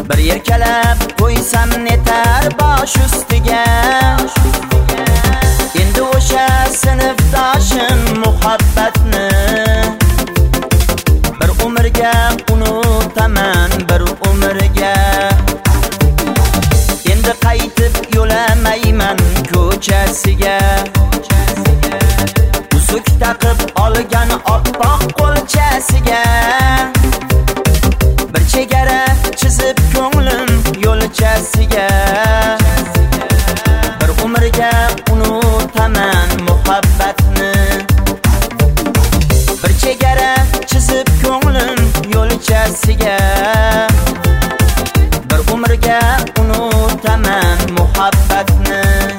Bir yerkalab qo'ysam netar bosh ustiga. Endi o'sha sinfdoshim muhabbatni bir umrga unutaman, bir umrga. Endi qaytib yo'lamayman ko'chasiga. Uzuk taqib olgan oppoq qo'lchasiga. Bir chegara chizib ko'nglim yo'lchasiga. Bir umrga unutaman muhabbatni. Bir chegara chizib ko'nglim yo'lchasiga. Bir umrga unutaman muhabbatni.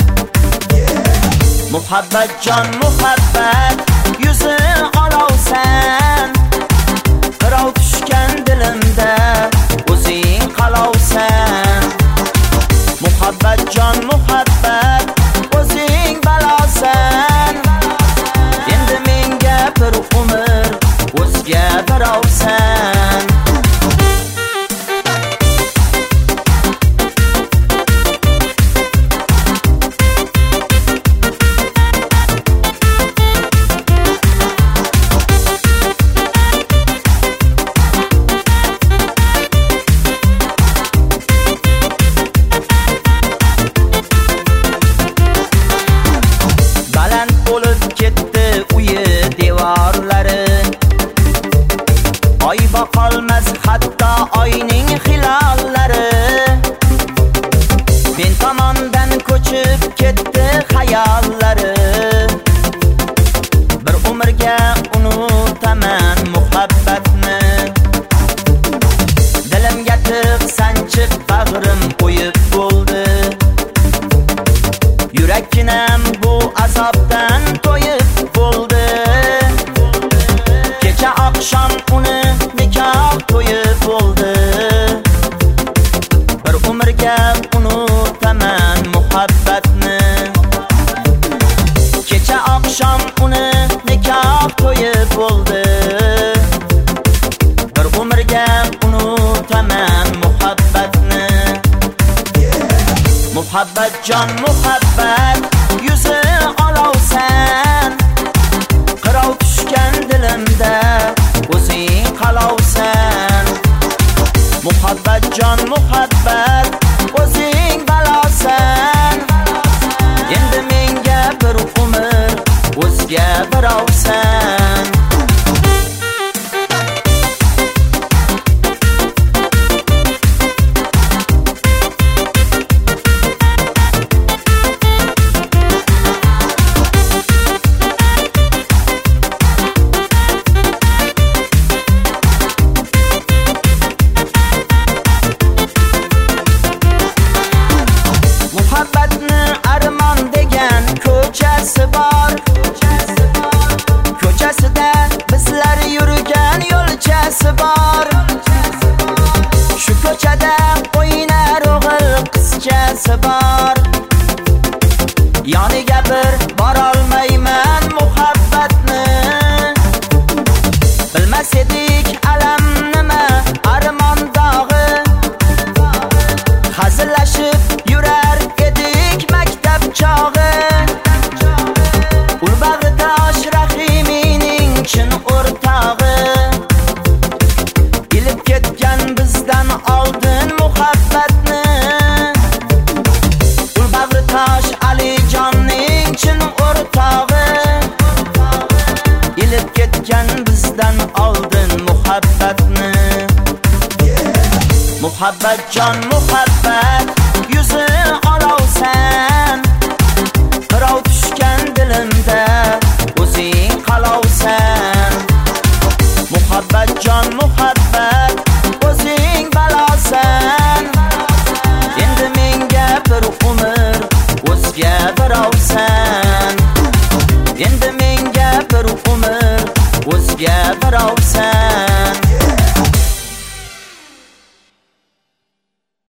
Muhabbat jon muhabbat, yuzi olovsan. Qirov tushgan dilimda o'zing qalovsan. Muhabbat jon muhabbat, o'zing balosan. Endi menga bir umr o'zga birovsan. Oy boqolmas hatto oyning hilallari. Men tomondan ko'chib ketdi xayollari. Bir umrga unutaman muhabbatni. Dilimga tiq sanchib bag'rim qo'yib bo'ldi. Yurakkinam bu azobdan to'yib bo'ldi. Kecha oqshom uni nikoh to'yib bo'ldi. Bir umrga unutaman muhabbatni. Kecha oqshom uni nikoh to'yib bo'ldi. Bir umrga unutaman muhabbatni. Muhabbat jon muhabbat, yuzi olovsan. Qirov tushgan dilimda o'zing qalovsan. Muhabbat jon muhabbat, o'zing balosan. Endi menga bir umr o'zga birovsan. Muhabbatni armon degan ko'chasi bor. Ko'chasida bizlar yurgan yo'lchasi bor. Shu ko'chada o'ynar o'g'il qizchasi bor. Yoniga bir borolmayman muhabbatni. Bilmas edik alam nima, armon dog'i. Hazillashib yurar edik maktab chog'i. Ul bag'ritosh Rahimining chin o'rtog'i. Ilib ketgan bizdan oldin muhabbatni. Ul bag'ritosh Alijonning chin o'rtog'i. Ilib ketgan bizdan oldin muhabbatni. Muhabbat jon muhabbat, yuzi olovsan.